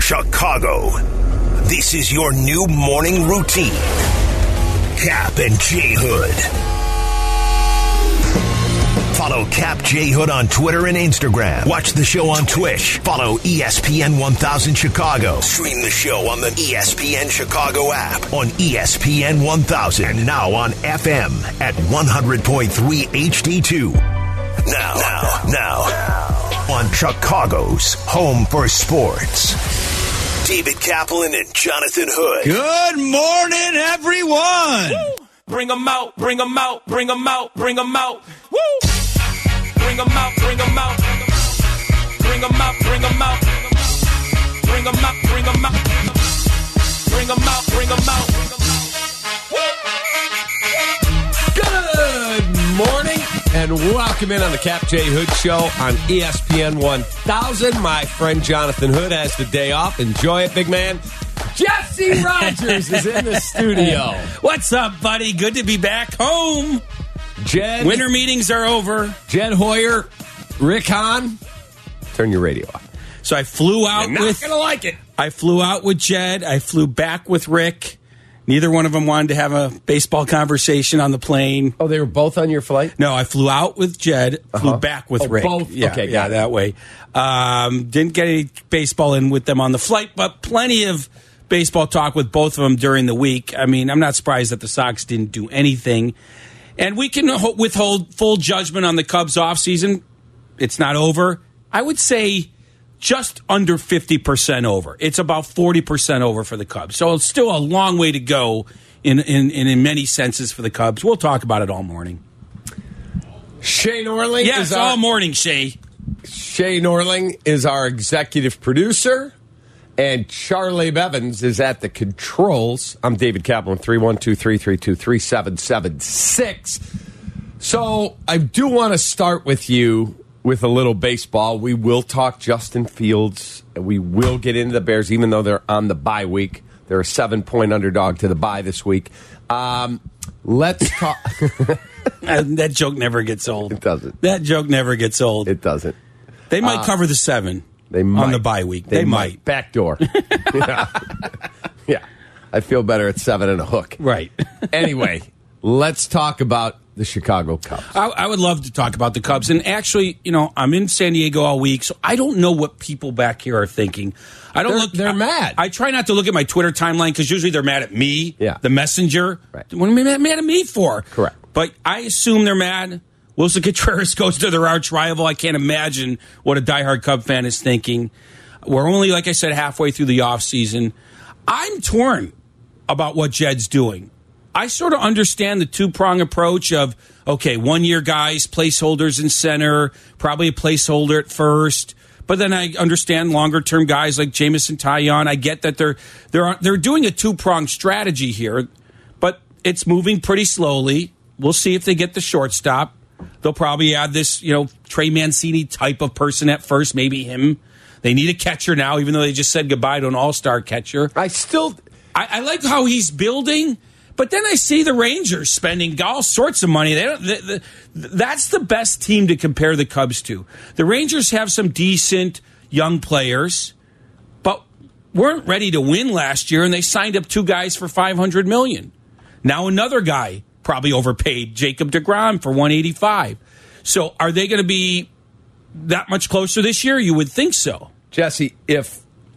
Chicago. This is your new morning routine. Cap and J Hood. Follow Cap J Hood on Twitter and Instagram. Watch the show on Twitch. Follow ESPN 1000 Chicago. Stream the show on the ESPN Chicago app, on ESPN 1000, and now on FM at 100.3 HD2. Now, on Chicago's home for sports. David Kaplan and Jonathan Hood. Good morning, everyone. Woo! Bring them out, bring them out, bring them out, bring them out. Woo! Bring them out, bring them out. Bring them out, bring them out. Bring them out, bring them out. Bring them out, bring them out. Good morning and welcome in on the Cap J Hood Show on ESPN 1000. My friend Jonathan Hood has the day off. Enjoy it, big man. Jesse Rogers is in the studio. What's up, buddy? Good to be back home. Jed. Winter meetings are over. Jed Hoyer, Rick Hahn. Turn your radio off. So I flew out You're not gonna like it. I flew out with Jed. I flew back with Rick. Neither one of them wanted to have a baseball conversation on the plane. Oh, they were both on your flight? No, I flew out with Jed, flew back with Rick. Both? Yeah, Okay, yeah, that way. Didn't get any baseball in with them on the flight, but plenty of baseball talk with both of them during the week. I mean, I'm not surprised that the Sox didn't do anything. And we can withhold full judgment on the Cubs offseason. It's not over. I would say just under 50% over. It's about 40% over for the Cubs. So it's still a long way to go in many senses for the Cubs. We'll talk about it all morning. Shay Norling. Yes, all morning, Shay. Shay Norling is our executive producer. And Charlie Bevins is at the controls. I'm David Kaplan, 312-332-3776. So I do want to start with you with a little baseball. We will talk Justin Fields. We will get into the Bears, even though they're on the bye week. They're a 7-point underdog to the bye this week. Let's talk. That joke never gets old. It doesn't. That joke never gets old. It doesn't. They might cover the 7. They might. On the bye week. They might. Backdoor. Yeah. I feel better at 7 and a hook. Right. Anyway, let's talk about the Chicago Cubs. I would love to talk about the Cubs. And actually, I'm in San Diego all week, so I don't know what people back here are thinking. They're mad. I try not to look at my Twitter timeline because usually they're mad at me, the messenger. Right. What are they mad at me for? Correct. But I assume they're mad. Willson Contreras goes to their arch rival. I can't imagine what a diehard Cub fan is thinking. We're only, like I said, halfway through the offseason. I'm torn about what Jed's doing. I sort of understand the two-prong approach of, okay, one-year guys, placeholders in center, probably a placeholder at first. But then I understand longer-term guys like Jameson Taillon. I get that they're doing a two-pronged strategy here, but it's moving pretty slowly. We'll see if they get the shortstop. They'll probably add this, Trey Mancini type of person at first, maybe him. They need a catcher now, even though they just said goodbye to an all-star catcher. I like how he's building, but then I see the Rangers spending all sorts of money. That's the best team to compare the Cubs to. The Rangers have some decent young players, but weren't ready to win last year, and they signed up 2 guys for $500 million. Now another guy probably overpaid, Jacob deGrom, for $185. So are they going to be that much closer this year? You would think so. Jesse, if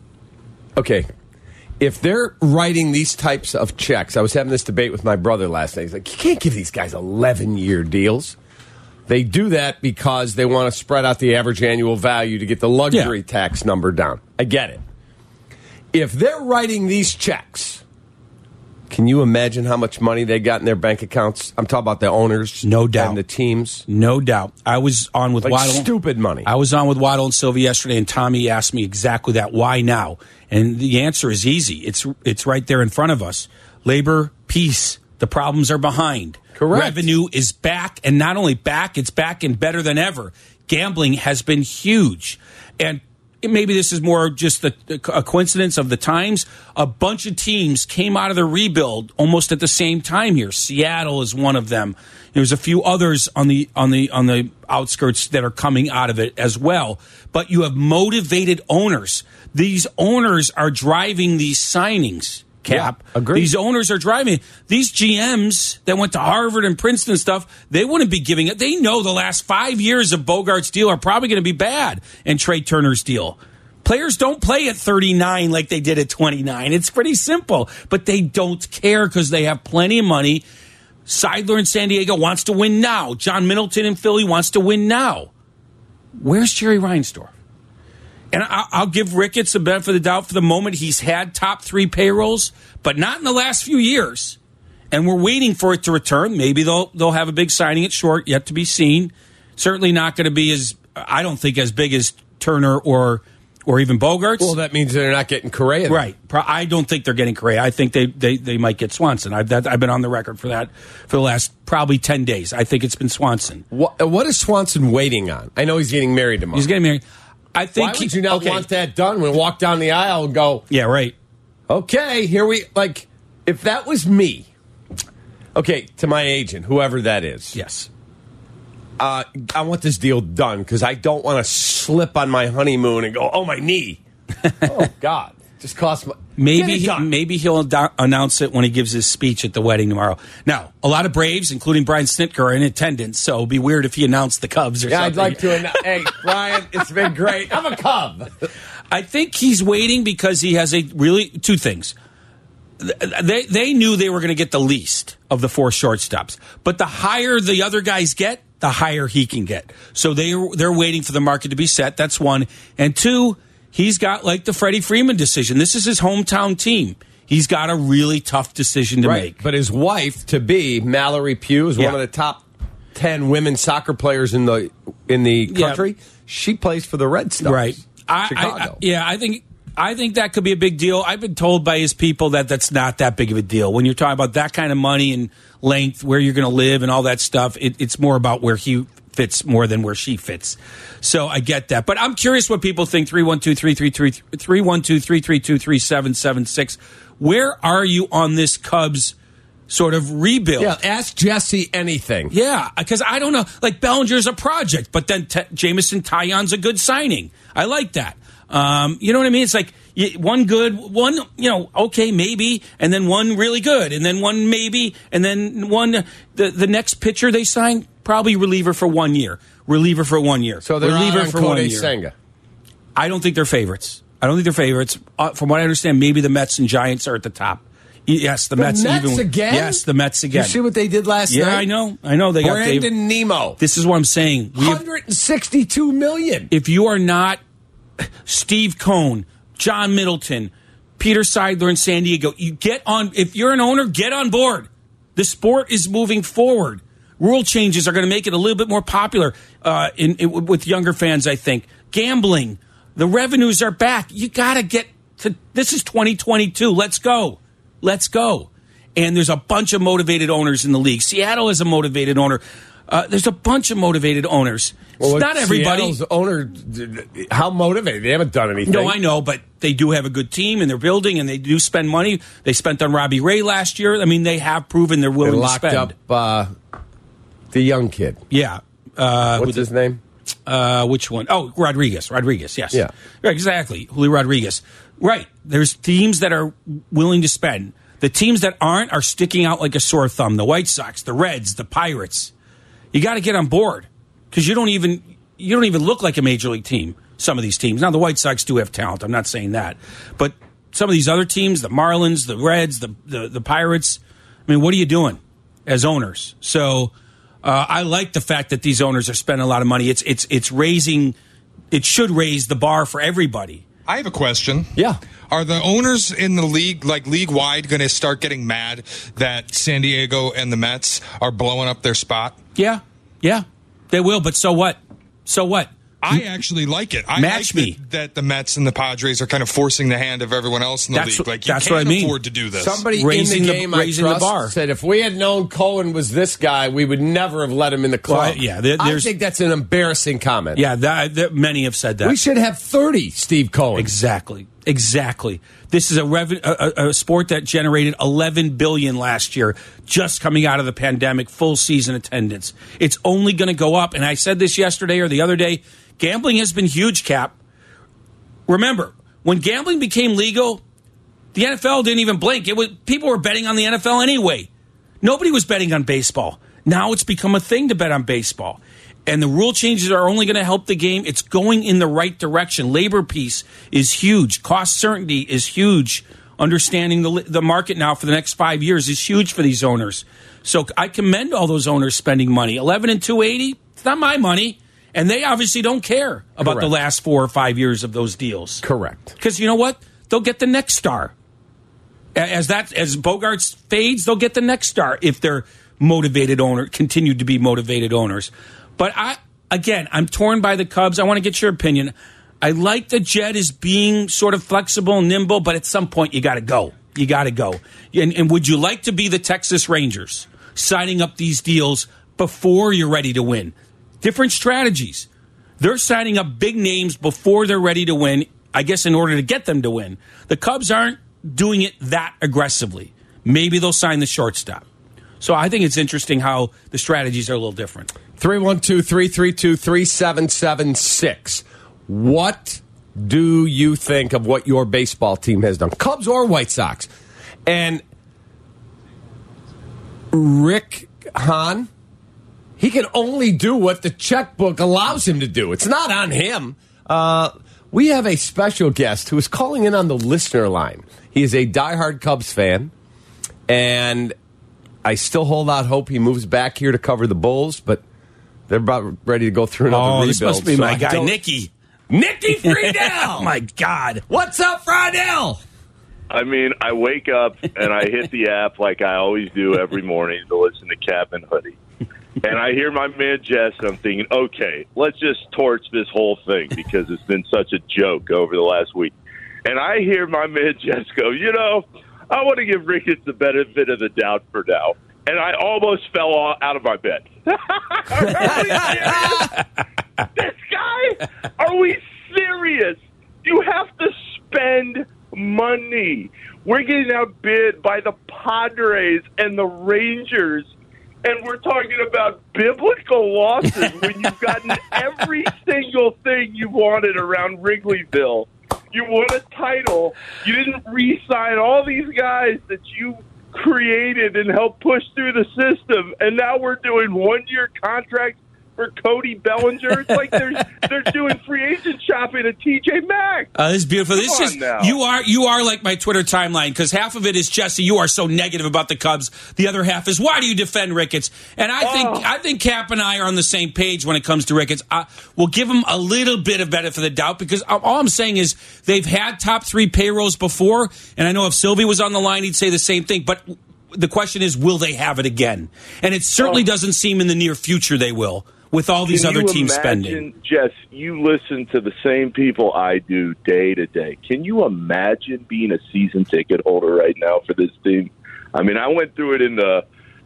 they're writing these types of checks, I was having this debate with my brother last night. He's like, you can't give these guys 11-year deals. They do that because they want to spread out the average annual value to get the luxury tax number down. I get it. If they're writing these checks, can you imagine how much money they got in their bank accounts? I'm talking about the owners, no doubt, and the teams. No doubt. I was on with Waddle. Stupid money. I was on with Waddle and Silva yesterday, and Tommy asked me exactly that. Why now? And the answer is easy. It's right there in front of us. Labor, peace. The problems are behind. Correct. Revenue is back, and not only back, it's back and better than ever. Gambling has been huge, and maybe this is more just a coincidence of the times. A bunch of teams came out of the rebuild almost at the same time here. Seattle is one of them. There's a few others on the outskirts that are coming out of it as well. But you have motivated owners. These owners are driving these signings. Cap. Yeah, agreed. These owners are driving. These GMs that went to Harvard and Princeton and stuff, they wouldn't be giving it. They know the last 5 years of Bogart's deal are probably going to be bad, and Trey Turner's deal. Players don't play at 39 like they did at 29. It's pretty simple, but they don't care because they have plenty of money. Seidler in San Diego wants to win now. John Middleton in Philly wants to win now. Where's Jerry Reinsdorf? And I'll give Ricketts the benefit of the doubt for the moment. He's had top 3 payrolls, but not in the last few years. And we're waiting for it to return. Maybe they'll have a big signing at short, yet to be seen. Certainly not going to be I don't think, as big as Turner or even Bogarts. Well, that means they're not getting Correa. Right. I don't think they're getting Correa. I think they might get Swanson. I've been on the record for that for the last probably 10 days. I think it's been Swanson. What is Swanson waiting on? I know he's getting married tomorrow. He's getting married. I think. Why would you not want that done when walk down the aisle and go, yeah, right. Okay, here we, like, if that was me, okay, to my agent, whoever that is. Yes. I want this deal done because I don't want to slip on my honeymoon and go, oh, my knee. Oh, God. Just cost my... Maybe he'll announce it when he gives his speech at the wedding tomorrow. Now, a lot of Braves, including Brian Snitker, are in attendance, so it'd be weird if he announced the Cubs or something. I'd like to announce... Hey, Brian, it's been great. I'm a Cub. I think he's waiting because he has two things. They knew they were going to get the least of the 4 shortstops, but the higher the other guys get, the higher he can get. So they're waiting for the market to be set. That's one. And 2... he's got like the Freddie Freeman decision. This is his hometown team. He's got a really tough decision to make. But his wife-to-be, Mallory Pugh, is one of the top 10 women's soccer players in the country. Yeah. She plays for the Red Stars. Right. Chicago. I think that could be a big deal. I've been told by his people that that's not that big of a deal. When you're talking about that kind of money and length, where you're going to live and all that stuff, it's more about where he fits more than where she fits. So I get that. But I'm curious what people think. 312-332-3776. Where are you on this Cubs sort of rebuild? Yeah, ask Jesse anything. Yeah, because I don't know. Like, Bellinger's a project, but then Jameson Taillon's a good signing. I like that. You know what I mean? It's like one good, one, okay, maybe, and then one really good, and then one maybe, and then one, the next pitcher they sign, probably reliever for 1 year. Reliever for 1 year. So they're reliever on for 1 year. Senga. I don't think they're favorites. From what I understand, maybe the Mets and Giants are at the top. Yes, the Mets again? Yes, the Mets again. You see what they did last night? Yeah, I know. They got Brandon Nemo. This is what I'm saying. $162 million. If you are not Steve Cohn, John Middleton, Peter Seidler in San Diego, you get on. If you're an owner, get on board. The sport is moving forward. Rule changes are going to make it a little bit more popular with younger fans, I think. Gambling, the revenues are back. You got to get to. This is 2022. Let's go. And there's a bunch of motivated owners in the league. Seattle is a motivated owner. There's a bunch of motivated owners. Well, not everybody. Seattle's owner, how motivated? They haven't done anything. No, I know, but they do have a good team, and they're building, and they do spend money. They spent on Robbie Ray last year. I mean, they have proven they're willing to spend. Locked up the young kid. Yeah. What's his name? Which one? Oh, Rodriguez. Yes. Yeah. Right, exactly. Julio Rodriguez. Right. There's teams that are willing to spend. The teams that aren't are sticking out like a sore thumb. The White Sox, the Reds, the Pirates. You got to get on board because you don't even look like a major league team. Some of these teams. Now the White Sox do have talent. I'm not saying that, but some of these other teams, the Marlins, the Reds, the Pirates. I mean, what are you doing as owners? So I like the fact that these owners are spending a lot of money. It's raising. It should raise the bar for everybody. I have a question. Yeah. Are the owners in the league, like league-wide, going to start getting mad that San Diego and the Mets are blowing up their spot? Yeah, they will, but so what? I actually like it. I Match like me. that the Mets and the Padres are kind of forcing the hand of everyone else in the league. Like, you that's can't what I mean. afford to do this. Somebody Raising in the- the game raising the I trust bar. said if we had known Cohen was this guy, we would never have let him in the club. Well, yeah, I think that's an embarrassing comment. Yeah, many have said that. We should have 30 Steve Cohen. Exactly. This is a sport that generated $11 billion last year, just coming out of the pandemic, full season attendance. It's only going to go up. And I said this yesterday or the other day. Gambling has been huge, Cap. Remember, when gambling became legal, the NFL didn't even blink. People were betting on the NFL anyway. Nobody was betting on baseball. Now it's become a thing to bet on baseball. And the rule changes are only going to help the game. It's going in the right direction. Labor peace is huge. Cost certainty is huge. Understanding the market now for the next 5 years is huge for these owners. So I commend all those owners spending money. 11 and 280, it's not my money. And they obviously don't care about the last 4 or 5 years of those deals. Correct. Because you know what? They'll get the next star. As Bogaerts fades, they'll get the next star if they're motivated owner, continue to be motivated owners. But I'm torn by the Cubs. I want to get your opinion. I like the Jed as being sort of flexible and nimble, but at some point you got to go. You got to go. And would you like to be the Texas Rangers, signing up these deals before you're ready to win? Different strategies. They're signing up big names before they're ready to win, I guess, in order to get them to win. The Cubs aren't doing it that aggressively. Maybe they'll sign the shortstop. So I think it's interesting how the strategies are a little different. 312-332-3776. What do you think of what your baseball team has done? Cubs or White Sox? And Rick Hahn, he can only do what the checkbook allows him to do. It's not on him. We have a special guest who is calling in on the listener line. He is a diehard Cubs fan, and I still hold out hope he moves back here to cover the Bulls, but they're about ready to go through another rebuild. This must be so my I guy, don't- Nicky. Nicky Friedel! Oh, my God. What's up, Friedel? I mean, I wake up and I hit the app like I always do every morning to listen to Cap and Hoodie. And I hear my man Jess, and I'm thinking, okay, let's just torch this whole thing because it's been such a joke over the last week. And I hear my man Jess go, I want to give Ricketts the benefit of the doubt for now. And I almost fell out of my bed. Are we serious? This guy? Are we serious? You have to spend money. We're getting outbid by the Padres and the Rangers. And we're talking about biblical losses when you've gotten every single thing you wanted around Wrigleyville. You won a title. You didn't re-sign all these guys that you created and helped push through the system. And now we're doing one-year contracts for Cody Bellinger. It's like they're doing free agent shopping at TJ Maxx. This is beautiful. Come on now. You are like my Twitter timeline, because half of it is Jesse, you are so negative about the Cubs. The other half is, why do you defend Ricketts? And I think Cap and I are on the same page when it comes to Ricketts. We'll give him a little bit of benefit of the doubt, because all I'm saying is they've had top 3 payrolls before, and I know if Sylvie was on the line, he'd say the same thing. But the question is, will they have it again? And it certainly doesn't seem in the near future they will, with all these other teams spending. Jess, you listen to the same people I do day to day. Can you imagine being a season ticket holder right now for this team? I mean, I went through it in the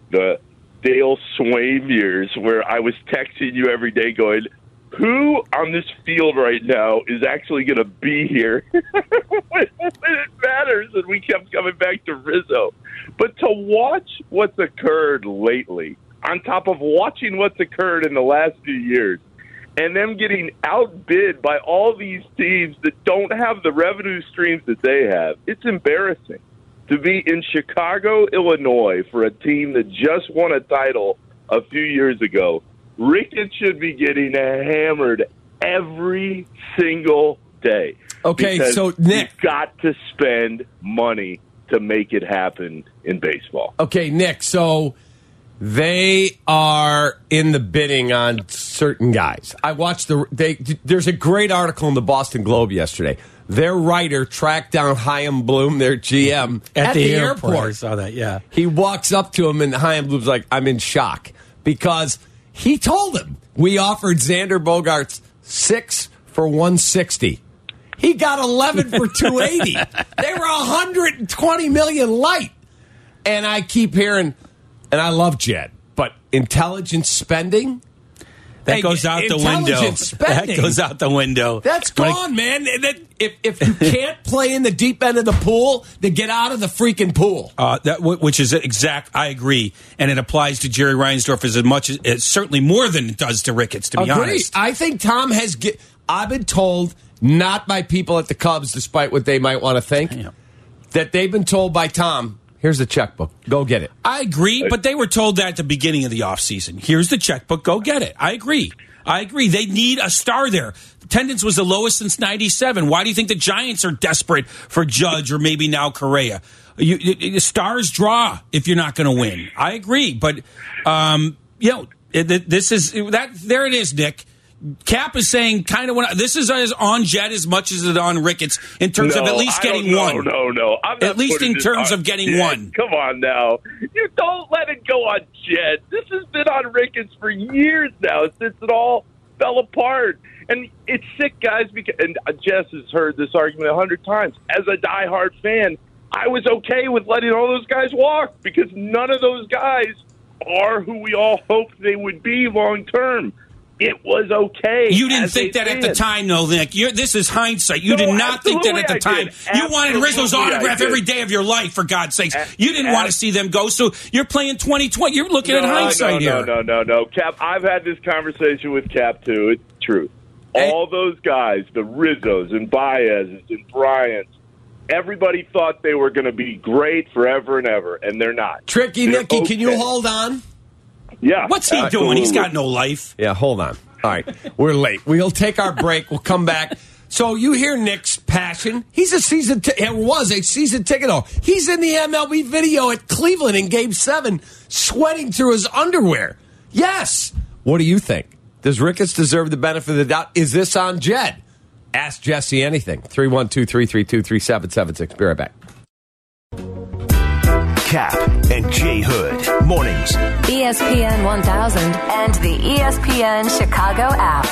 Dale Swaim years where I was texting you every day going, who on this field right now is actually going to be here when it matters? And we kept coming back to Rizzo. But to watch what's occurred lately, on top of watching what's occurred in the last few years, and them getting outbid by all these teams that don't have the revenue streams that they have, it's embarrassing to be in Chicago, Illinois for a team that just won a title a few years ago. Ricketts should be getting hammered every single day. Okay, because so Nick, you've got to spend money to make it happen in baseball. Okay, Nick, so they are in the bidding on certain guys. I watched there's a great article in the Boston Globe yesterday. Their writer tracked down Chaim Bloom, their GM, at the airport. I saw that, yeah. He walks up to him, and Chaim Bloom's like, I'm in shock. Because he told him, we offered Xander Bogaerts 6 for 160. He got 11 for 280. They were 120 million light. And I keep hearing, and I love Jed, but intelligent spending? That goes out the window. That goes out the window. That's gone, man. If you can't play in the deep end of the pool, then get out of the freaking pool. Which is exact. I agree, and it applies to Jerry Reinsdorf as much as certainly more than it does to Ricketts. To be honest, I think Tom has. I've been told, not by people at the Cubs, despite what they might want to think, that they've been told by Tom. Here's the checkbook. Go get it. I agree, but they were told that at the beginning of the offseason. Here's the checkbook. Go get it. I agree. They need a star there. Attendance was the lowest since 97. Why do you think the Giants are desperate for Judge or maybe now Correa? Stars draw if you're not going to win. I agree, but this is that. There it is, Nick. Cap is saying kind of this is on Jed as much as it on Ricketts in terms of at least getting one. No. At least in terms of getting one. Come on now. You don't let it go on Jed. This has been on Ricketts for years now since it all fell apart. And it's sick, guys, because, and Jess has heard this argument 100 times. As a diehard fan, I was okay with letting all those guys walk because none of those guys are who we all hoped they would be long term. It was okay. You didn't think that at the time, though, Nick. This is hindsight. You did not think that at the time. You wanted Rizzo's autograph every day of your life, for God's sakes. You didn't want to see them go, so you're playing 2020. You're looking at hindsight here. No. Cap, I've had this conversation with Cap, too. It's true. All those guys, the Rizzos and Baez's and Bryant's, everybody thought they were going to be great forever and ever, and they're not. Tricky, Nicky, can you hold on? Yeah. What's he doing? He's got no life. Yeah, hold on. All right. We're late. We'll take our break. We'll come back. So you hear Nick's passion. He's a season was a season ticket holder. He's in the MLB video at Cleveland in Game 7, sweating through his underwear. Yes. What do you think? Does Ricketts deserve the benefit of the doubt? Is this on Jed? Ask Jesse anything. 312-332-3776. Be right back. Cap and Jay Hood. Mornings. ESPN 1000 and the ESPN Chicago app.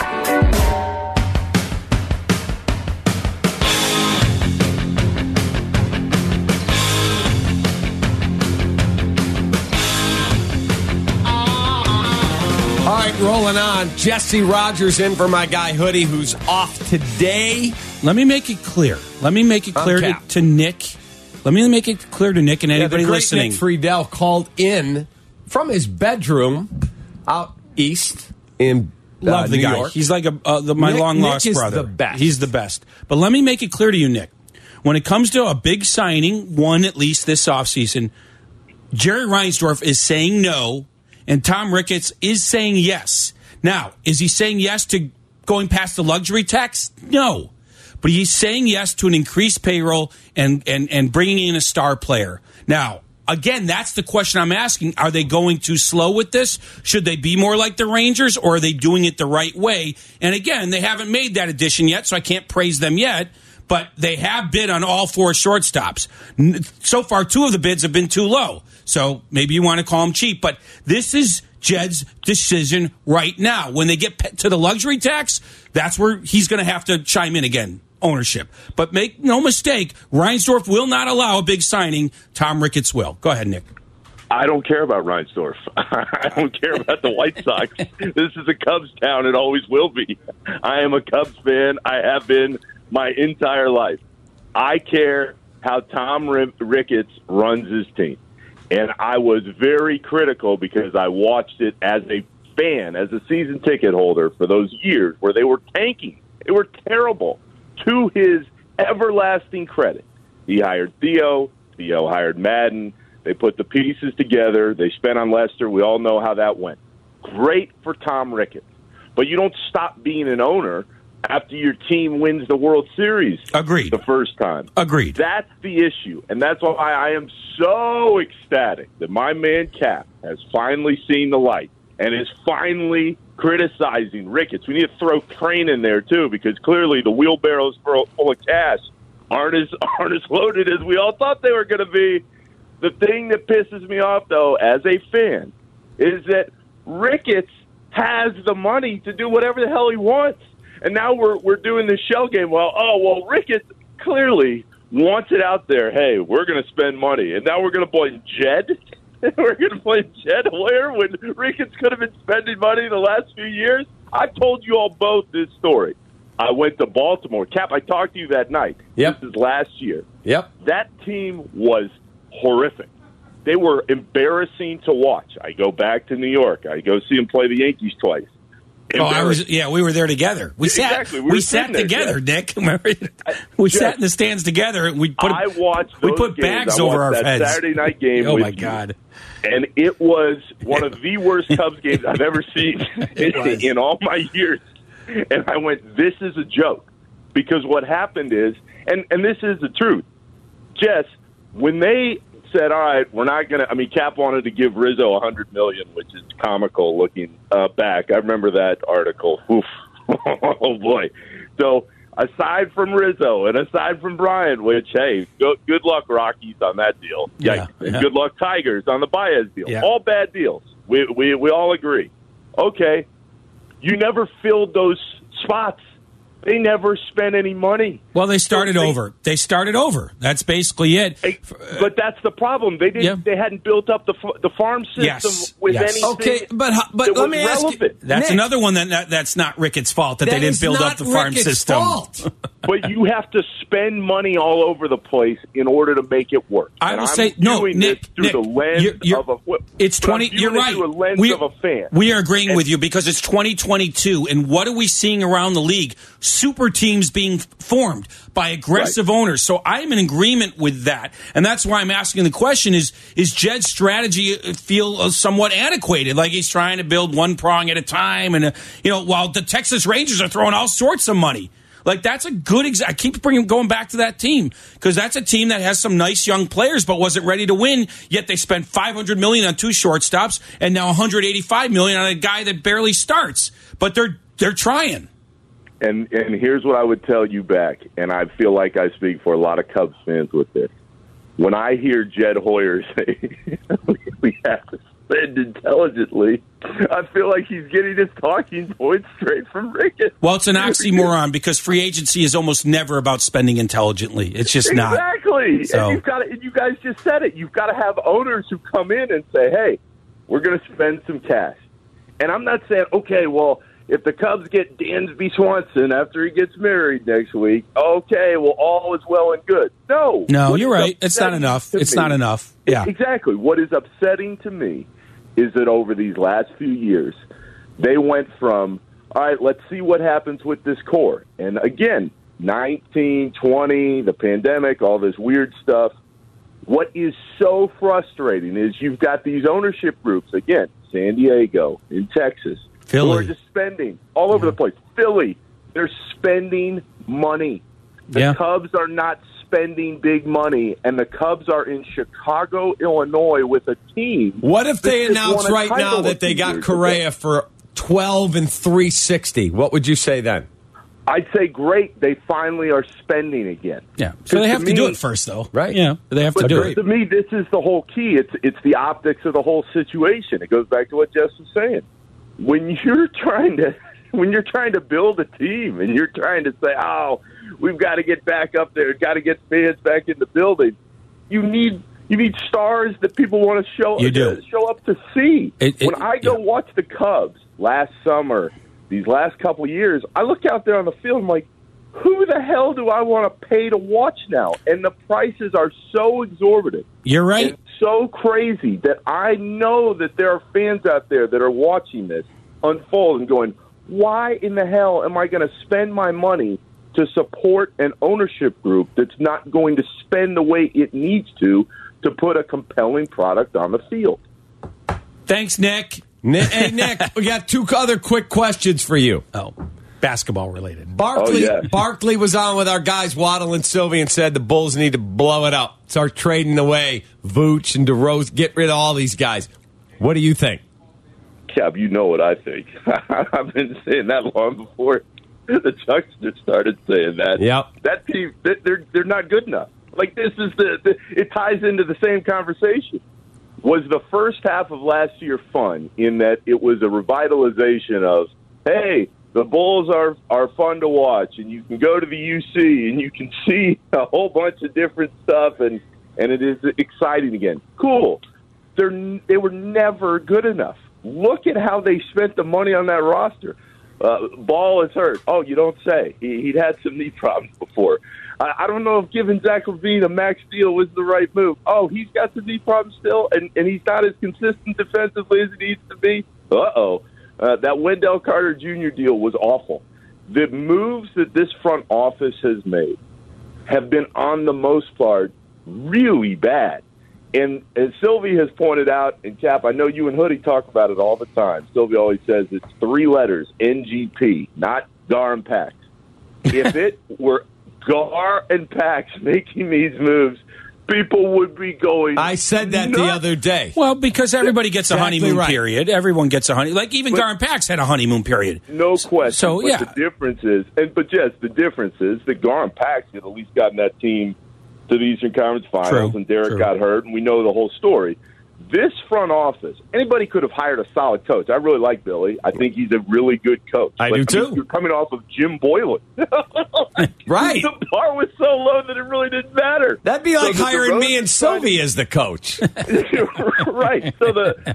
All right, rolling on. Jesse Rogers in for my guy Hoodie, who's off today. Let me make it clear. To Nick. Let me make it clear to Nick and anybody listening. Nick Friedel called in from his bedroom out east in Love the New guy. York. He's like my long-lost brother. The best. He's the best. But let me make it clear to you, Nick. When it comes to a big signing, one at least this offseason, Jerry Reinsdorf is saying no, and Tom Ricketts is saying yes. Now, is he saying yes to going past the luxury tax? No. But he's saying yes to an increased payroll and bringing in a star player. Now, again, that's the question I'm asking. Are they going too slow with this? Should they be more like the Rangers, or are they doing it the right way? And again, they haven't made that addition yet, so I can't praise them yet. But they have bid on all 4 shortstops. So far, 2 of the bids have been too low. So maybe you want to call them cheap. But this is Jed's decision right now. When they get to the luxury tax, that's where he's going to have to chime in again. Ownership. But make no mistake, Reinsdorf will not allow a big signing. Tom Ricketts will. Go ahead, Nick. I don't care about Reinsdorf. I don't care about the White Sox. This is a Cubs town. It always will be. I am a Cubs fan. I have been my entire life. I care how Tom Ricketts runs his team. And I was very critical because I watched it as a fan, as a season ticket holder for those years where they were tanking. They were terrible. To his everlasting credit, he hired Theo. Theo hired Madden. They put the pieces together. They spent on Lester. We all know how that went. Great for Tom Ricketts. But you don't stop being an owner after your team wins the World Series. Agreed. The first time. Agreed. That's the issue. And that's why I am so ecstatic that my man Cap has finally seen the light and is finally criticizing Ricketts. We need to throw Crane in there, too, because clearly the wheelbarrows full of cash aren't as loaded as we all thought they were going to be. The thing that pisses me off, though, as a fan, is that Ricketts has the money to do whatever the hell he wants. And now we're doing this shell game. Well, Ricketts clearly wants it out there. Hey, we're going to spend money. And now we're going to blame Jed? We're going to blame Jed Hoyer when Ricketts could have been spending money the last few years? I've told you all both this story. I went to Baltimore. Cap, I talked to you that night. Yep. This is last year. Yep. That team was horrific. They were embarrassing to watch. I go back to New York. I go see them play the Yankees twice. We were there together. We sat together, Nick. Remember? We sat in the stands together, and we put bags over our heads. Saturday night game. Oh my God! And it was one of the worst Cubs games I've ever seen in all my years. And I went, this is a joke, because what happened is, and this is the truth, Jess, when they said, all right, we're not going to, I mean, Cap wanted to give Rizzo $100 million, which is comical looking back. I remember that article. Oof. Oh, boy. So aside from Rizzo and aside from Bryant, which, hey, good luck, Rockies, on that deal. Yeah. And good luck, Tigers, on the Baez deal. Yeah. All bad deals. We all agree. Okay. You never filled those spots. They never spent any money. Well, they started over. They started over. That's basically it. But that's the problem. They didn't. Yeah. They hadn't built up the farm system with anything. Okay, but let me ask you. That's Nick, another one that's not Ricketts' fault that they didn't build up the farm system. But you have to spend money all over the place in order to make it work. I will say no, Nick. Through the lens of a. It's 20. You're right. Through a lens of a fan. We are agreeing with you because it's 2022, and what are we seeing around the league? Super teams being formed by aggressive owners. So I'm in agreement with that. And that's why I'm asking the question is Jed's strategy feel somewhat antiquated? Like he's trying to build one prong at a time. And, while the Texas Rangers are throwing all sorts of money. Like that's a good I keep going back to that team because that's a team that has some nice young players but wasn't ready to win. Yet they spent $500 million on 2 shortstops and now $185 million on a guy that barely starts. But they're trying. And here's what I would tell you back, and I feel like I speak for a lot of Cubs fans with this. When I hear Jed Hoyer say we have to spend intelligently, I feel like he's getting his talking points straight from Ricketts. Well, it's an oxymoron because free agency is almost never about spending intelligently. It's just not. Exactly. So. And you guys just said it. You've got to have owners who come in and say, hey, we're going to spend some cash. And I'm not saying, okay, well, if the Cubs get Dansby Swanson after he gets married next week, okay, well, all is well and good. No, you're right. It's not enough. It's not enough. Yeah, exactly. What is upsetting to me is that over these last few years, they went from, all right, let's see what happens with this core. And again, 19, 20, the pandemic, all this weird stuff. What is so frustrating is you've got these ownership groups, again, San Diego, in Texas, Philly. who are just spending all over the place. Philly, they're spending money. The Cubs are not spending big money, and the Cubs are in Chicago, Illinois with a team. What if they announced right now that they got Correa for $12 and $360? What would you say then? I'd say great. They finally are spending again. Yeah, so they have to do it first, though, right? Yeah, they have to do it. To me, this is the whole key. It's the optics of the whole situation. It goes back to what Jess was saying. When you're trying to build a team and you're trying to say, oh, we've got to get back up there, got to get fans back in the building, you need stars that people want to show up to see. When I go watch the Cubs last summer, these last couple of years, I look out there on the field and I'm like, who the hell do I want to pay to watch now? And the prices are so exorbitant. You're right. And so crazy that I know that there are fans out there that are watching this unfold and going, why in the hell am I going to spend my money to support an ownership group that's not going to spend the way it needs to put a compelling product on the field? Thanks, Nick. Hey, Nick, we got 2 other quick questions for you. Oh, basketball related. Barkley was on with our guys Waddle and Sylvie and said the Bulls need to blow it up, start trading away Vooch and DeRozan, get rid of all these guys. What do you think? Cap, you know what I think. I've been saying that long before the Chucksters started saying that. Yep. That team, they're not good enough. Like this is it ties into the same conversation. Was the first half of last year fun in that it was a revitalization of, hey, The Bulls are fun to watch, and you can go to the UC and you can see a whole bunch of different stuff, and it is exciting again. Cool. They were never good enough. Look at how they spent the money on that roster. Ball is hurt. Oh, you don't say. He'd had some knee problems before. I don't know if giving Zach LaVine a max deal was the right move. Oh, he's got some knee problems still, and he's not as consistent defensively as he needs to be. Uh-oh. That Wendell Carter Jr. deal was awful. The moves that this front office has made have been, on the most part, really bad. And as Sylvie has pointed out, and Cap, I know you and Hoodie talk about it all the time. Sylvie always says it's 3 letters, NGP, not Gar and Pax. If it were Gar and Pax making these moves, people would be going. I said that the other day. Well, because everybody gets a honeymoon period. Everyone gets a honeymoon. Like even Gar and Pax had a honeymoon period. No question. So, but the difference is, the difference is that Gar and Pax had at least gotten that team to the Eastern Conference Finals, and Derek got hurt, and we know the whole story. This front office, anybody could have hired a solid coach. I really like Billy. I think he's a really good coach. I do too. You're coming off of Jim Boylan. Right. The bar was so low that it really didn't matter. That'd be like hiring me and Sylvie as the coach. Right. So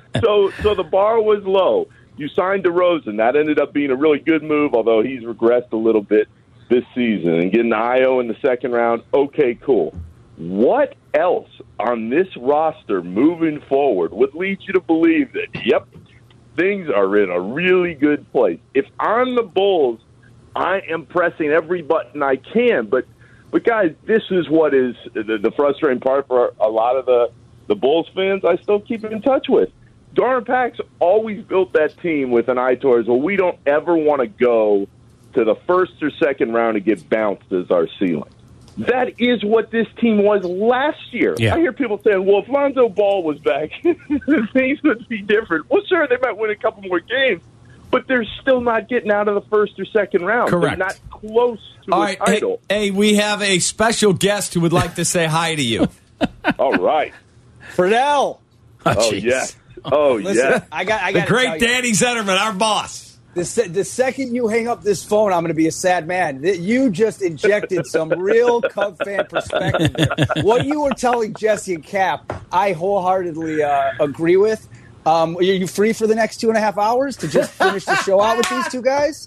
the bar was low. You signed DeRozan. That ended up being a really good move, although he's regressed a little bit this season. And getting Io in the second round, okay, cool. What else on this roster moving forward would lead you to believe that, yep, things are in a really good place? If I'm the Bulls, I am pressing every button I can. But guys, this is what is the frustrating part for a lot of the Bulls fans I still keep in touch with. Gar and Pax always built that team with an eye towards, well, we don't ever want to go to the first or second round and get bounced as our ceiling. That is what this team was last year. Yeah. I hear people saying, well, if Lonzo Ball was back, things would be different. Well, sure, they might win a couple more games, but they're still not getting out of the first or second round. Correct. They're not close to a title. Hey, we have a special guest who would like to say hi to you. All right. Fernell. Oh, yes. Oh, Listen, yes. I got The great Danny Zetterman, our boss. The second you hang up this phone, I'm going to be a sad man. You just injected some real Cub fan perspective there. What you were telling Jesse and Cap, I wholeheartedly agree with. Are you free for the next 2.5 hours to just finish the show out with these two guys?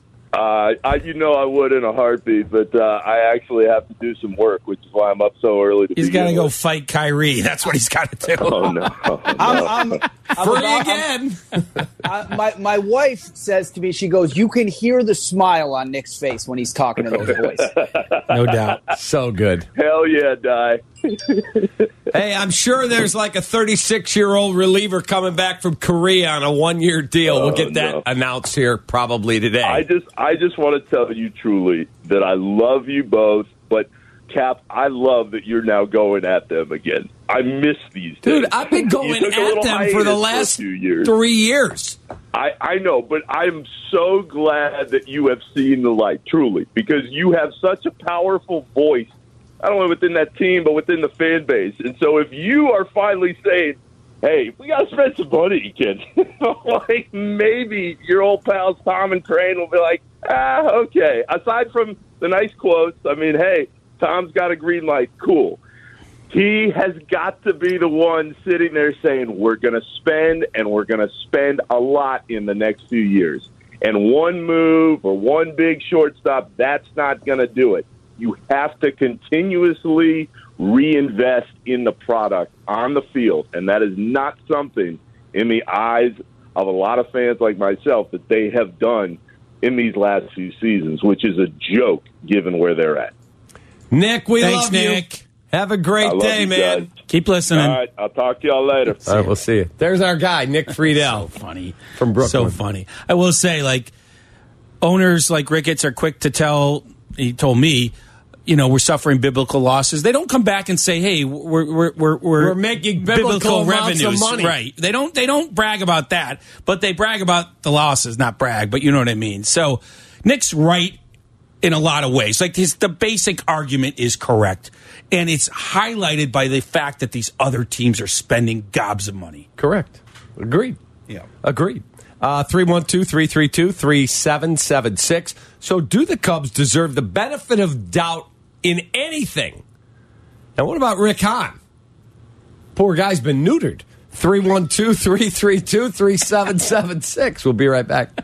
I would in a heartbeat, but I actually have to do some work, which is why I'm up so early. He's got to go fight Kyrie. That's what he's got to do. Oh, no. I'm Free again. My wife says to me, she goes, you can hear the smile on Nick's face when he's talking to those boys. No doubt. So good. Hell yeah, Di. Hey, I'm sure there's like a 36-year-old reliever coming back from Korea on a 1-year deal. We'll get that announced here probably today. I just want to tell you truly that I love you both, but Cap, I love that you're now going at them again. I miss these days. Dude, I've been going at them for the last 3 years. I know, but I'm so glad that you have seen the light, truly, because you have such a powerful voice, not only within that team, but within the fan base. And so if you are finally saying, hey, we got to spend some money, kids, like maybe your old pals Tom and Crane will be like, okay. Aside from the nice quotes, I mean, hey, Tom's got a green light. Cool. He has got to be the one sitting there saying, we're going to spend, and we're going to spend a lot in the next few years. And one move or one big shortstop, that's not going to do it. You have to continuously reinvest in the product on the field. And that is not something in the eyes of a lot of fans like myself that they have done in these last few seasons, which is a joke given where they're at. Nick, we Thanks, love Nick. you. Have a great day, man. Guys. Keep listening. All right, I'll talk to y'all later. All right, we'll see you. There's our guy, Nick Friedel. So funny. From Brooklyn. So funny. I will say, like, owners like Ricketts are quick to tell, he told me, we're suffering biblical losses. They don't come back and say, hey, we're making biblical amounts revenues. of money. Right. They don't brag about that, but they brag about the losses, not brag, but you know what I mean. So Nick's right in a lot of ways. Like the basic argument is correct. And it's highlighted by the fact that these other teams are spending gobs of money. Correct. Agreed. Yeah. Agreed. 312-332-3776. So do the Cubs deserve the benefit of doubt in anything? And what about Rick Hahn? Poor guy's been neutered. 312-332-3776. We'll be right back.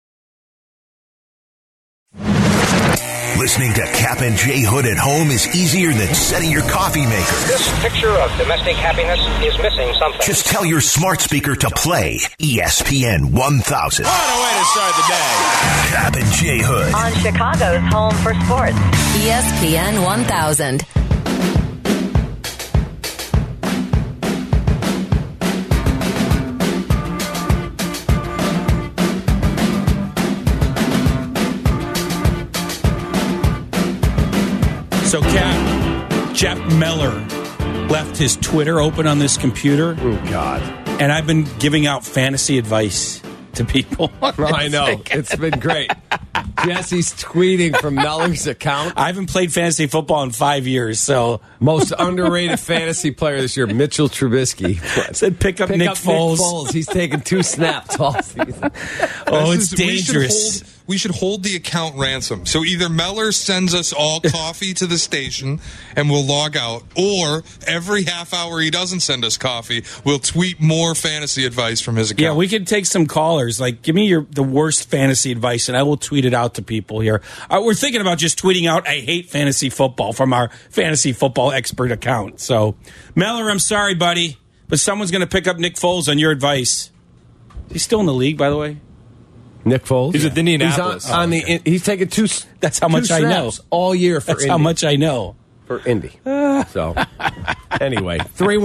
Listening to Cap and J Hood at home is easier than setting your coffee maker. This picture of domestic happiness is missing something. Just tell your smart speaker to play ESPN 1000. What a way to start the day. Cap and J Hood. On Chicago's home for sports, ESPN 1000. So, Cap, Jeff Meller left his Twitter open on this computer. Oh, God. And I've been giving out fantasy advice to people. I know. It's been great. Jesse's tweeting from Meller's account. I haven't played fantasy football in 5 years, so. Most underrated fantasy player this year, Mitchell Trubisky. Said pick up Nick Foles. He's taken 2 snaps all season. Oh, it's dangerous. We should hold the account ransom. So either Meller sends us all coffee to the station and we'll log out, or every half hour he doesn't send us coffee, we'll tweet more fantasy advice from his account. Yeah, we could take some callers. Like, give me the worst fantasy advice, and I will tweet it out to people here. We're thinking about just tweeting out, I hate fantasy football from our fantasy football expert account. So, Meller, I'm sorry, buddy, but someone's going to pick up Nick Foles on your advice. He's still in the league, by the way. Nick Foles? He's with Indianapolis. He's taken 2 That's how much I know. All year for That's Indy. how much I know. For Indy. So, anyway,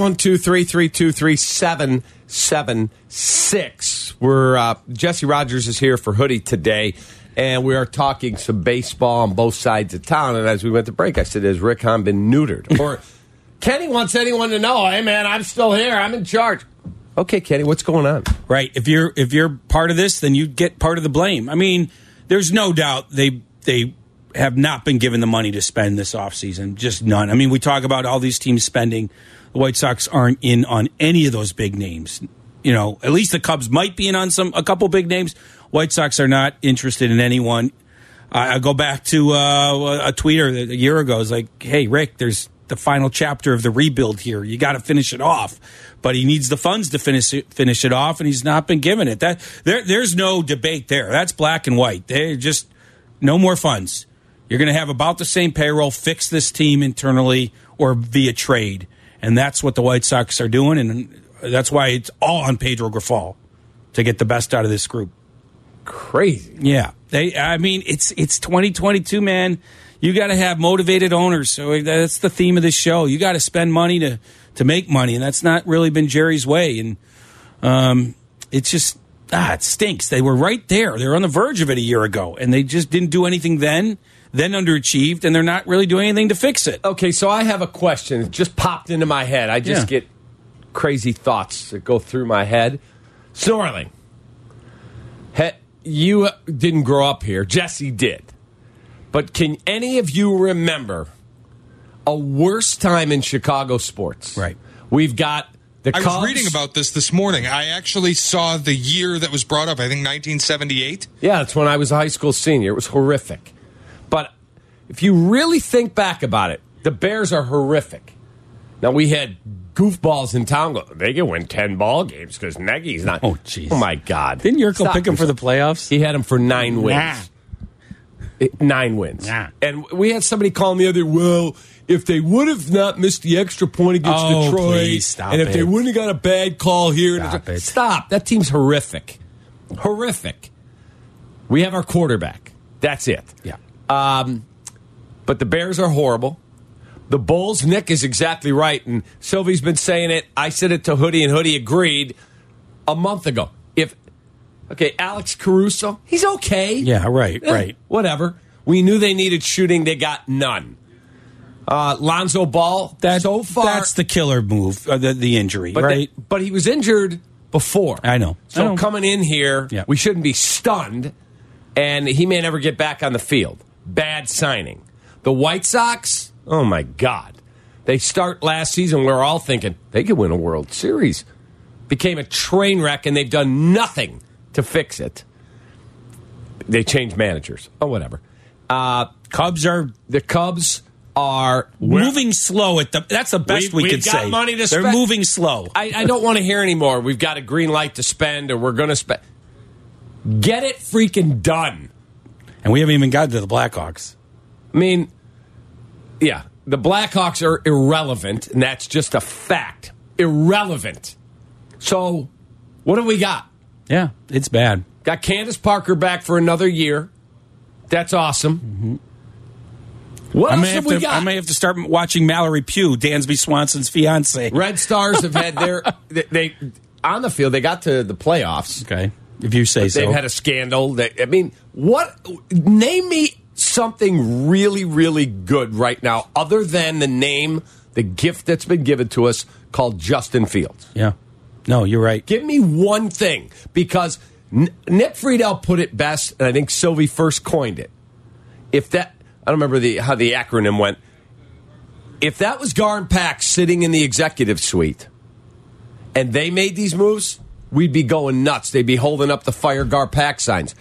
312-332-3776. We're Jesse Rogers is here for Hoodie today, and we are talking some baseball on both sides of town. And as we went to break, I said, has Rick Hahn been neutered? Or Kenny wants anyone to know, hey, man, I'm still here. I'm in charge. Okay, Kenny, what's going on? Right. If you're part of this, then you get part of the blame. I mean, there's no doubt they have not been given the money to spend this offseason. Just none. I mean, we talk about all these teams spending. The White Sox aren't in on any of those big names. You know, at least the Cubs might be in on a couple big names. White Sox are not interested in anyone. I go back to a tweeter a year ago. It's like, hey, Rick, there's the final chapter of the rebuild here. You got to finish it off. But he needs the funds to finish it off, and he's not been given it. There's no debate there. That's black and white. They just no more funds. You're going to have about the same payroll. Fix this team internally or via trade, and that's what the White Sox are doing, and that's why it's all on Pedro Grifol to get the best out of this group. Crazy. Yeah, I mean, it's 2022, man. You got to have motivated owners. So that's the theme of this show. You got to spend money to make money, and that's not really been Jerry's way. And it's just it stinks. They were right there. They were on the verge of it a year ago, and they just didn't do anything then underachieved, and they're not really doing anything to fix it. Okay, so I have a question. It just popped into my head. I just get crazy thoughts that go through my head. Snorling. You didn't grow up here. Jesse did. But can any of you remember a worse time in Chicago sports? Right. We've got the Cubs. I was reading about this morning. I actually saw the year that was brought up, I think 1978. Yeah, that's when I was a high school senior. It was horrific. But if you really think back about it, the Bears are horrific. Now, we had goofballs in town go, they can win 10 ball games because Nagy's not. Oh, jeez. Oh, my God. Didn't Yurko pick him for the playoffs? He had him for 9 wins. 9 wins. And we had somebody call me the other, well, if they would have not missed the extra point against Detroit, please, and if they wouldn't have got a bad call here. Stop. That team's horrific. Horrific. We have our quarterback. That's it. Yeah. But the Bears are horrible. The Bulls, Nick is exactly right. And Sylvie's been saying it. I said it to Hoodie, and Hoodie agreed a month ago. Alex Caruso, he's okay. Yeah, right. Whatever. We knew they needed shooting. They got none. Lonzo Ball, so far. That's the killer move, the injury, right? But he was injured before. I know. So coming in here, we shouldn't be stunned, and he may never get back on the field. Bad signing. The White Sox, oh, my God. They start last season, we were all thinking they could win a World Series. Became a train wreck, and they've done nothing to fix it. They changed managers. Oh, whatever. The Cubs are moving slow. That's the best we could say. We've got money to spend. They're moving slow. I don't want to hear anymore. We've got a green light to spend, or we're going to spend. Get it freaking done. And we haven't even gotten to the Blackhawks. I mean, yeah, the Blackhawks are irrelevant, and that's just a fact. Irrelevant. So, what do we got? Yeah, it's bad. Got Candace Parker back for another year. That's awesome. Mm-hmm. What else have we got? I may have to start watching Mallory Pugh, Dansby Swanson's fiance. Red Stars have had their they on the field. They got to the playoffs. Okay, if you say so. They've had a scandal. Name me something really, really good right now, other than the gift that's been given to us called Justin Fields. Yeah. No, you're right. Give me one thing, because Nick Friedel put it best, and I think Sylvie first coined it. I don't remember how the acronym went. If that was Gar and Pax sitting in the executive suite, and they made these moves, we'd be going nuts. They'd be holding up the Fire Gar Pax signs.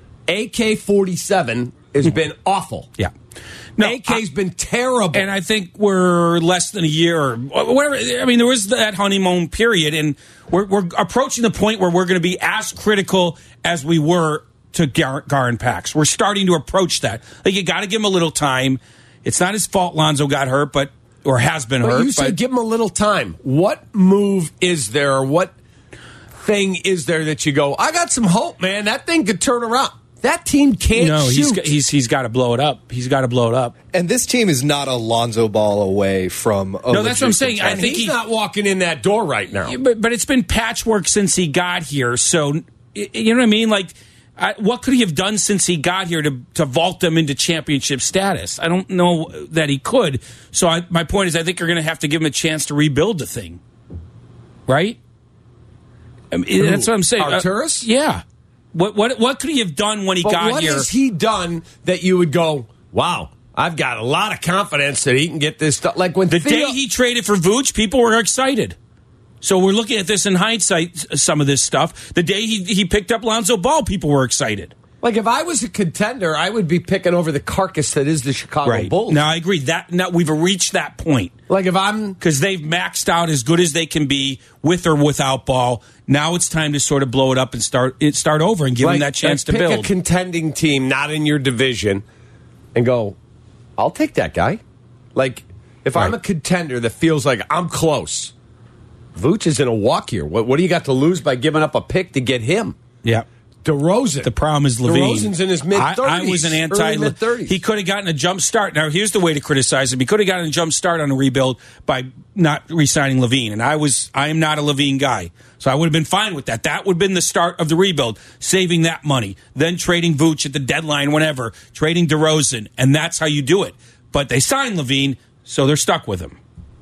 AK-47 has been awful. Yeah. No, AK's been terrible. And I think we're less than a year or whatever. I mean, there was that honeymoon period, and we're approaching the point where we're going to be as critical as we were to Gar and Pax. We're starting to approach that. Like, you got to give him a little time. It's not his fault Lonzo got hurt, or has been hurt. You said give him a little time. What move is there, or what thing is there that you go, I got some hope, man. That thing could turn around. That team can't shoot. He's got to blow it up. He's got to blow it up. And this team is not a Lonzo Ball away from a No, that's what I'm saying. I think he's not walking in that door right now. But it's been patchwork since he got here. So, you know what I mean? Like, what could he have done since he got here to vault them into championship status? I don't know that he could. So my point is, I think you're going to have to give him a chance to rebuild the thing. Right? I mean, that's what I'm saying. Arturas? Yeah. What could he have done when he got here? What has he done that you would go, wow, I've got a lot of confidence that he can get this stuff? Like when the day he traded for Vooch, people were excited. So we're looking at this in hindsight, some of this stuff. The day he picked up Lonzo Ball, people were excited. Like, if I was a contender, I would be picking over the carcass that is the Chicago Bulls. Now, I agree. Now we've reached that point. Like, if I'm... Because they've maxed out as good as they can be with or without Ball. Now it's time to sort of blow it up and start over and give them that chance to build. Pick a contending team, not in your division, and go, I'll take that guy. Like, if I'm a contender that feels like I'm close, Vooch is in a walk here. What do you got to lose by giving up a pick to get him? Yeah. DeRozan. The problem is LaVine. DeRozan's in his mid-30s. I was an mid-30s. He could have gotten a jump start. Now, here's the way to criticize him. He could have gotten a jump start on a rebuild by not re-signing LaVine. And I am not a LaVine guy. So I would have been fine with that. That would have been the start of the rebuild, saving that money. Then trading Vooch at the deadline, whenever. Trading DeRozan. And that's how you do it. But they signed LaVine, so they're stuck with him.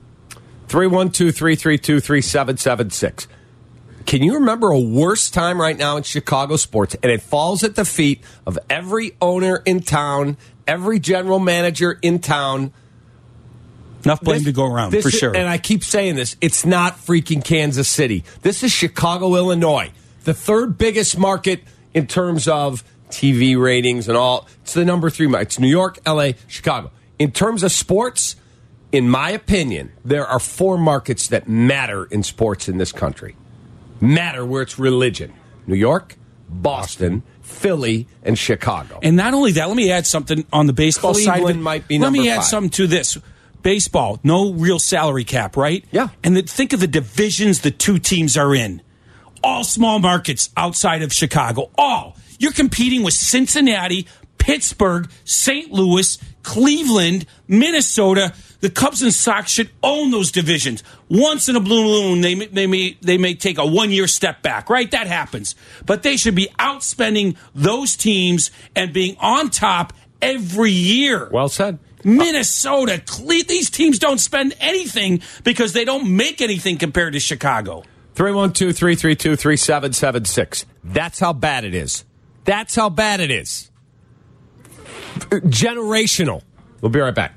312-332-3776. Can you remember a worse time right now in Chicago sports? And it falls at the feet of every owner in town, every general manager in town. Enough blame to go around, for sure. And I keep saying this. It's not freaking Kansas City. This is Chicago, Illinois. The third biggest market in terms of TV ratings and all. It's the number 3 market. It's New York, L.A., Chicago. In terms of sports, in my opinion, there are 4 markets that matter in sports in this country. Matter where it's religion. New York, Boston, Philly, and Chicago. And not only that, let me add something on the baseball side. Cleveland might be number 5. Let me add something to this. Baseball, no real salary cap, right? Yeah. And think of the divisions the 2 teams are in. All small markets outside of Chicago. All. You're competing with Cincinnati, Pittsburgh, St. Louis, Cleveland, Minnesota. The Cubs and Sox should own those divisions. Once in a blue moon, they may take a 1-year step back, right? That happens. But they should be outspending those teams and being on top every year. Well said. Minnesota, these teams don't spend anything because they don't make anything compared to Chicago. 312-332-3776. That's how bad it is. That's how bad it is. Generational. We'll be right back.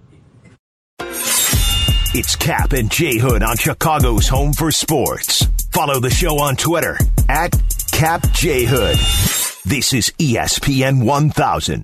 It's Cap and J Hood on Chicago's Home for Sports. Follow the show on Twitter Cap J Hood. This is ESPN 1000.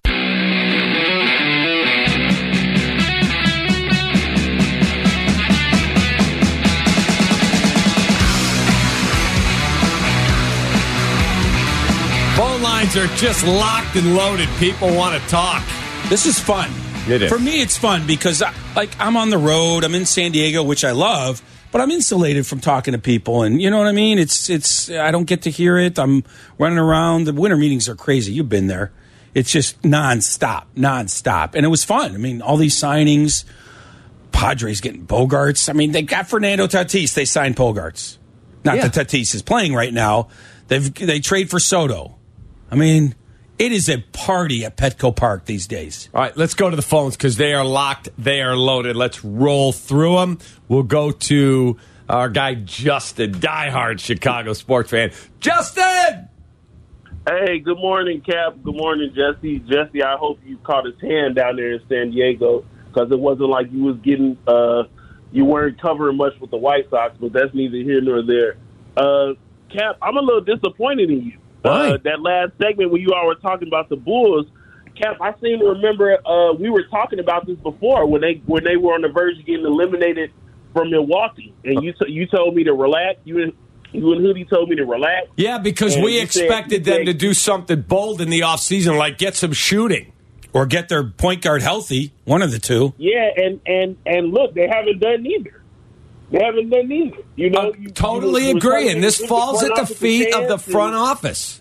Phone lines are just locked and loaded. People want to talk. This is fun. It is. For me, it's fun because I'm on the road. I'm in San Diego, which I love, but I'm insulated from talking to people. And you know what I mean? It's I don't get to hear it. I'm running around. The winter meetings are crazy. You've been there. It's just nonstop. And it was fun. I mean, all these signings, Padres getting Bogarts. I mean, they got Fernando Tatis. They signed Bogarts. Not that Tatis is playing right now. They trade for Soto. I mean, it is a party at Petco Park these days. All right, let's go to the phones because they are locked. They are loaded. Let's roll through them. We'll go to our guy, Justin, diehard Chicago sports fan. Justin! Hey, good morning, Cap. Good morning, Jesse. Jesse, I hope you caught his hand down there in San Diego because it wasn't like you was getting you weren't covering much with the White Sox, but that's neither here nor there. Cap, I'm a little disappointed in you. That last segment when you all were talking about the Bulls, Cap, I seem to remember we were talking about this before when they were on the verge of getting eliminated from Milwaukee, and you told me to relax. You and Hoodie told me to relax. Yeah, because we expected them to do something bold in the offseason, like get some shooting. Or get their point guard healthy, one of the two. Yeah, and look, they haven't done neither. They haven't done neither. You know, totally agree, and this falls at the feet of the front office.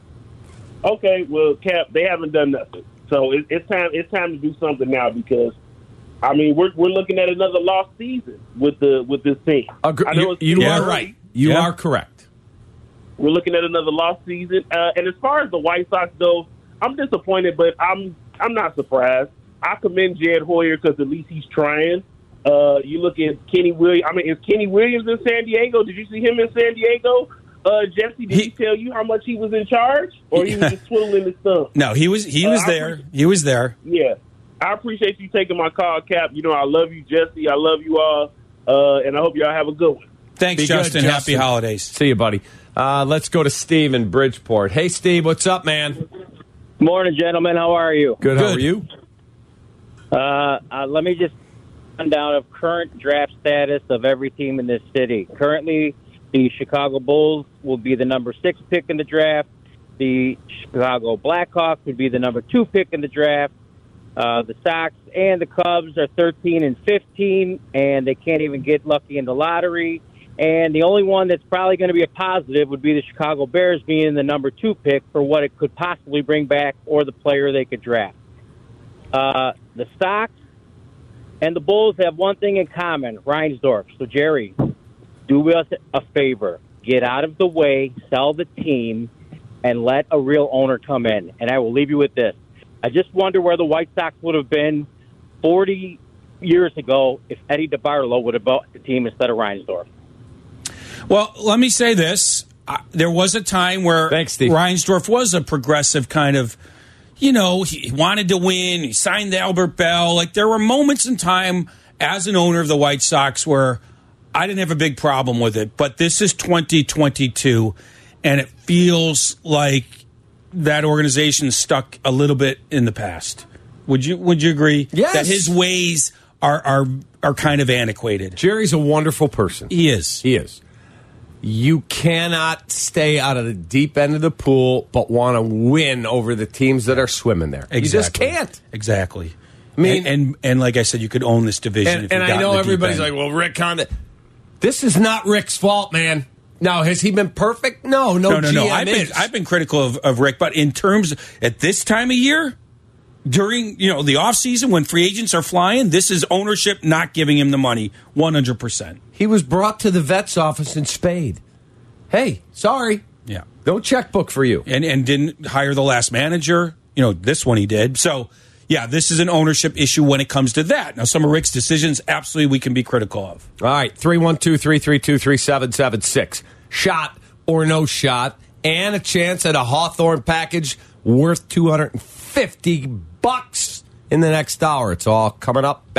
Okay, well, Cap, they haven't done nothing, so it's time. It's time to do something now because, I mean, we're looking at another lost season with this team. You are right. You are correct. We're looking at another lost season, and as far as the White Sox go, I'm disappointed, but I'm not surprised. I commend Jed Hoyer because at least he's trying. You look at Kenny Williams. I mean, is Kenny Williams in San Diego? Did you see him in San Diego? Jesse, did he tell you how much he was in charge, or he was just twiddling his thumb? No, he was there. He was there. Yeah, I appreciate you taking my call, Cap. You know, I love you, Jesse. I love you all, and I hope y'all have a good one. Thanks, Justin. Happy holidays. See you, buddy. Let's go to Steve in Bridgeport. Hey, Steve, what's up, man? Morning, gentlemen. How are you? Good. How are you? Let me just run down of current draft status of every team in this city. Currently, the Chicago Bulls will be the number 6 pick in the draft. The Chicago Blackhawks would be the number 2 pick in the draft. The Sox and the Cubs are 13 and 15, and they can't even get lucky in the lottery. And the only one that's probably going to be a positive would be the Chicago Bears being the number 2 pick for what it could possibly bring back or the player they could draft. The Sox and the Bulls have one thing in common, Reinsdorf. So, Jerry, do us a favor. Get out of the way, sell the team, and let a real owner come in. And I will leave you with this. I just wonder where the White Sox would have been 40 years ago if Eddie DeBartolo would have bought the team instead of Reinsdorf. Well, let me say this. There was a time where Reinsdorf was a progressive kind of, you know, he wanted to win. He signed the Albert Bell. Like, there were moments in time as an owner of the White Sox where I didn't have a big problem with it. But this is 2022, and it feels like that organization is stuck a little bit in the past. Would you agree? Yes. That his ways are kind of antiquated. Jerry's a wonderful person. He is. He is. You cannot stay out of the deep end of the pool but want to win over the teams that are swimming there. Exactly. You just can't. Exactly. I mean, and like I said, you could own this division. And I know everybody's like, well, Rick Honda. This is not Rick's fault, man. Now, has he been perfect? No. I've been critical of Rick, but in terms at this time of year, during the offseason when free agents are flying, this is ownership not giving him the money 100%. He was brought to the vet's office in spade. Hey, sorry. Yeah. No checkbook for you. And didn't hire the last manager. This one he did. So, yeah, this is an ownership issue when it comes to that. Now, some of Rick's decisions, absolutely, we can be critical of. All right, 312-332-3776. Shot or no shot, and a chance at a Hawthorne package worth $250 in the next hour. It's all coming up.